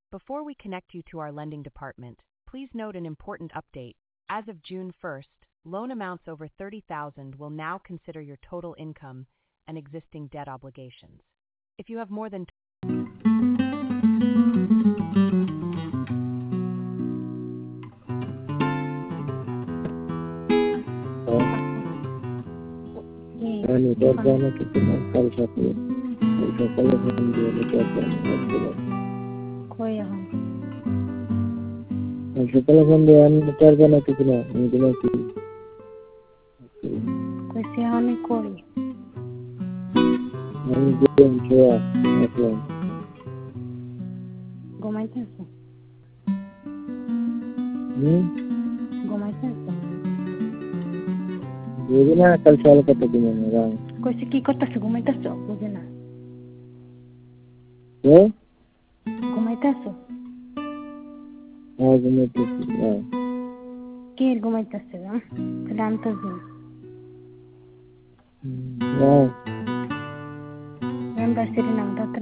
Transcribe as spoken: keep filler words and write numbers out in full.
Before we connect you to our lending department, please note an important update. As of June first, loan amounts over thirty thousand will now consider your total income and existing debt obligations. If you have more than Yani Jordana कितना कल सकते हैं कल हम दिए Jordana कोई हम कल हम दिए हम Jordana कितना इंडिया की कोई से हमें कोई हम दिए हम क्या मतलब घुमाते हैं हम्म घुमाते हैं ये ना कल साल का तो कितना रहा कोई से की करता से घुमाते हैं मुझे ना क्या घुमाते हैं हाँ घुमाते हैं केर घुमाते हैं ना सलाम तो जी हाँ हम बस तेरे नाम